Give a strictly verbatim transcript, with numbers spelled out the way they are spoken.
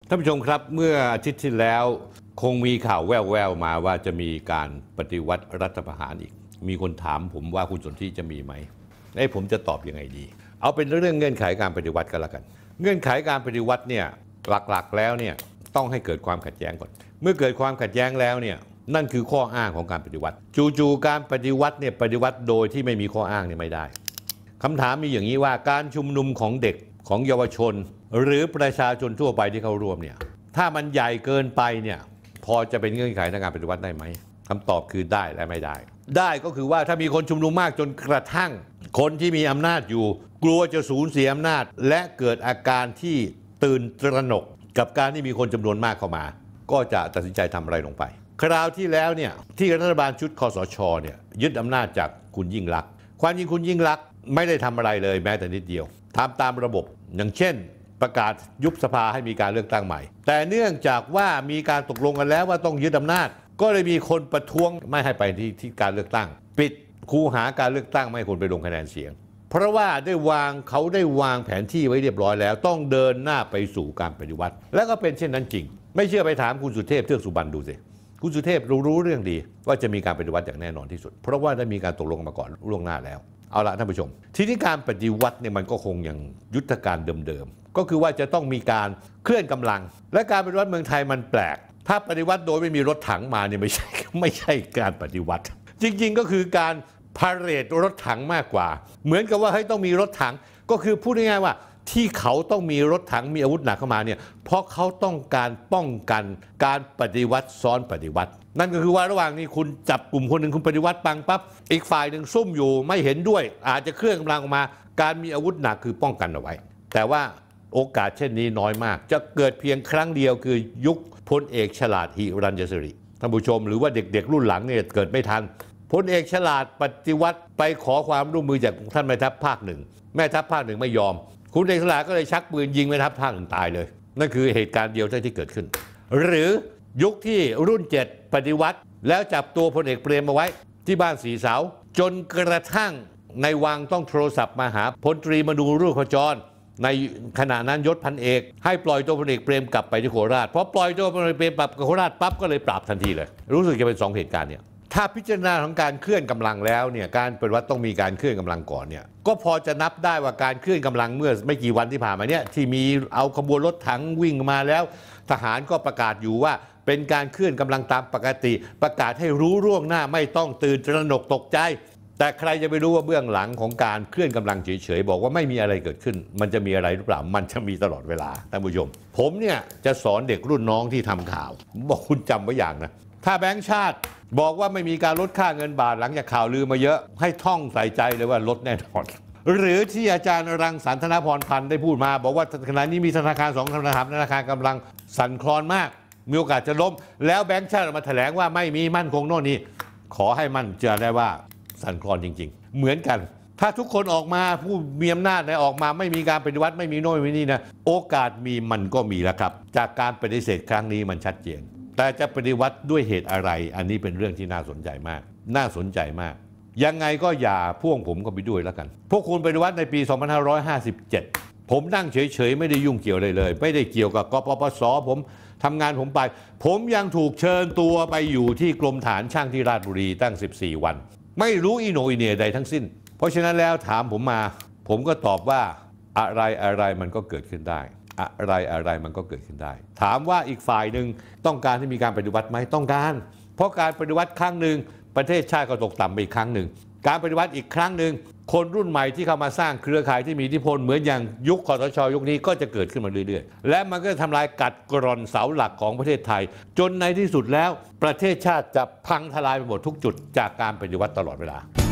ท่านผู้ชมครับเมื่ออาทิตย์ที่แล้วคงมีข่าวแว่วๆมาว่าจะมีการปฏิวัติรัฐประหารอีกมีคนถามผมว่าคุณสนธิจะมีไหมไอ้ผมจะตอบยังไงดีเอาเป็นเรื่องเงื่อนไขการปฏิวัติกันละกันเงื่อนไขการปฏิวัติเนี่ยหลักๆแล้วเนี่ยต้องให้เกิดความขัดแย้งก่อนเมื่อเกิดความขัดแย้งแล้วเนี่ยนั่นคือข้ออ้างของการปฏิวัติจู่ๆการปฏิวัติเนี่ยปฏิวัติโดยที่ไม่มีข้ออ้างเนี่ยไม่ได้คำถามมีอย่างนี้ว่าการชุมนุมของเด็กของเยาวชนหรือประชาชนทั่วไปที่เข้าร่วมเนี่ยถ้ามันใหญ่เกินไปเนี่ยพอจะเป็นเงื่อนไขในการปฏิวัติได้ไหมคำตอบคือได้และไม่ได้ได้ก็คือว่าถ้ามีคนชุมนุมมากจนกระทั่งคนที่มีอำนาจอยู่กลัวจะสูญเสียอำนาจและเกิดอาการที่ตื่นตระหนกกับการที่มีคนจำนวนมากเข้ามาก็จะตัดสินใจทำอะไรลงไปคราวที่แล้วเนี่ยที่รัฐบาลชุดคสชเนี่ยยึดอำนาจจากคุณยิ่งลักษณ์ความจริงคุณยิ่งลักษณ์ไม่ได้ทำอะไรเลยแม้แต่นิดเดียวทำตามระบบอย่างเช่นประกาศยุบสภาให้มีการเลือกตั้งใหม่แต่เนื่องจากว่ามีการตกลงกันแล้วว่าต้องยึดอำนาจก็เลยมีคนประท้วงไม่ให้ไปที่ที่การเลือกตั้งปิดคูหาการเลือกตั้งไม่ให้คนไปลงคะแนนเสียงเพราะว่าได้วางเขาได้วางแผนที่ไว้เรียบร้อยแล้วต้องเดินหน้าไปสู่การปฏิวัติแล้วก็เป็นเช่นนั้นจริงไม่เชื่อไปถามคุณสุเทพเทือกสุบรรณดูสิคุณสุเทพรู้รู้เรื่องดีว่าจะมีการปฏิวัติอย่างแน่นอนที่สุดเพราะว่าได้มีการตกลงมาก่อนล่วงหน้าแล้วเอาละท่านผู้ชมทีนี้การปฏิวัติเนี่ยมันก็คงอย่างยุทธการเดิมๆก็คือว่าจะต้องมีการเคลื่อนกำลังและการปฏิวัติเมืองไทยมันแปลกถ้าปฏิวัติโดยไม่มีรถถังมาเนี่ยไม่ใช่ไม่ใช่การปฏิวัติจริงๆก็คือการพาเหรดรถถังมากกว่าเหมือนกับว่าให้ต้องมีรถถังก็คือพูดง่ายๆว่าที่เขาต้องมีรถถังมีอาวุธหนักเข้ามาเนี่ยเพราะเขาต้องการป้องกันการปฏิวัติซ้อนปฏิวัตินั่นก็คือว่าระหว่างนี้คุณจับกลุ่มคนหนึ่งคุณปฏิวัติปังปั๊บอีกฝ่ายหนึ่งซุ่มอยู่ไม่เห็นด้วยอาจจะเคลื่อนกำลังออกมาการมีอาวุธหนักคือป้องกันเอาไว้แต่ว่าโอกาสเช่นนี้น้อยมากจะเกิดเพียงครั้งเดียวคือยุคพลเอกฉลาดหิรัญญสิริท่านผู้ชมหรือว่าเด็กๆรุ่นหลังเนี่ยเกิดไม่ทันพลเอกฉลาดปฏิวัติไปขอความร่วมมือจากท่านแม่ทัพภาคหนึ่งแม่ทัพภาคหนึ่งไม่ยอมคุณเอกฉลาดก็เลยชักปืนยิงแม่ทัพภาคหนึ่งตายเลยนั่นคือเหตุการณ์เดียวที่เกิดขึ้นหรือยุคที่รุ่นเจ็ดปฏิวัติแล้วจับตัวพลเอกเปรมมาไว้ที่บ้านสีเสาจนกระทั่งในวังต้องโทรศัพท์มาหาพลตรีมนูรุ่งขจรในขณะนั้นยศพันเอกให้ปล่อยตัวพลเอกเปรมกลับไปที่โคราชเพราะปล่อยตัวพลเอกเปรมกลับโคราชปั๊บก็เลยปราบทันทีเลยรู้สึกจะเป็นสองเหตุการณ์เนี่ยถ้าพิจารณาของการเคลื่อนกำลังแล้วเนี่ยการปฏิวัติต้องมีการเคลื่อนกำลังก่อนเนี่ยก็พอจะนับได้ว่าการเคลื่อนกำลังเมื่อไม่กี่วันที่ผ่านมาเนี่ยที่มีเอาขบวนรถถังวิ่งมาแล้วทหารก็ประกาศอยู่ว่าเป็นการเคลื่อนกำลังตามปกติประกาศให้รู้ล่วงหน้าไม่ต้องตื่นตระหนกตกใจแต่ใครจะไปรู้ว่าเบื้องหลังของการเคลื่อนกำลังเฉยๆบอกว่าไม่มีอะไรเกิดขึ้นมันจะมีอะไรหรือเปล่ามันจะมีตลอดเวลาท่านผู้ชมผมเนี่ยจะสอนเด็กรุ่นน้องที่ทำข่าวบอกคุณจำไว้อย่างนะถ้าแบงก์ชาติบอกว่าไม่มีการลดค่าเงินบาทหลังจากข่าวลือมาเยอะให้ท่องใส่ใจเลยว่าลดแน่นอนหรือที่อาจารย์รังสรรค์ธนพรพันธ์ได้พูดมาบอกว่าขณะนี้มีธนาคารสองธนาคารธนาคารกำลังสั่นคลอนมากมีโอกาสจะล้มแล้วแบงก์ชาติมาแถลงว่าไม่มีมั่นคงโน่นนี่ขอให้มั่นใจได้ว่าสั่นคลอนจริงๆเหมือนกันถ้าทุกคนออกมาผู้มีอำนาจออกมาไม่มีการปฏิวัติไม่มีโน่นไม่นี่นะโอกาสมีมันก็มีแล้วครับจากการปฏิเสธครั้งนี้มันชัดเจนแต่จะปฏิวัติด้วยเหตุอะไรอันนี้เป็นเรื่องที่น่าสนใจมากน่าสนใจมากยังไงก็อย่าพ่วงผมก็ไปด้วยแล้วกันพวกคุณปฏิวัติในปีสองพันห้าร้อยห้าสิบเจ็ดผมนั่งเฉยๆไม่ได้ยุ่งเกี่ยวเลยเลยไม่ได้เกี่ยวกับกปปสผมทำงานผมไปผมยังถูกเชิญตัวไปอยู่ที่กรมฐานช่างที่ราชบุรีตั้งสิบสี่วันไม่รู้อีโหนอีเหน่ใดทั้งสิ้นเพราะฉะนั้นแล้วถามผมมาผมก็ตอบว่าอะไรอะไรมันก็เกิดขึ้นได้อะไรอะไรมันก็เกิดขึ้นได้ถามว่าอีกฝ่ายหนึ่งต้องการที่มีการปฏิวัติไหมต้องการเพราะการปฏิวัติครั้งหนึ่งประเทศชาติก็ตกต่ำไปอีกครั้งหนึ่งการปฏิวัติอีกครั้งหนึ่งคนรุ่นใหม่ที่เข้ามาสร้างเครือข่ายที่มีอิทธิพลเหมือนอย่างยุคคสช.ยุคนี้ก็จะเกิดขึ้นมาเรื่อยๆและมันก็ทำลายกัดกร่อนเสาหลักของประเทศไทยจนในที่สุดแล้วประเทศชาติจะพังทลายไปหมดทุกจุดจากการปฏิวัติตลอดเวลา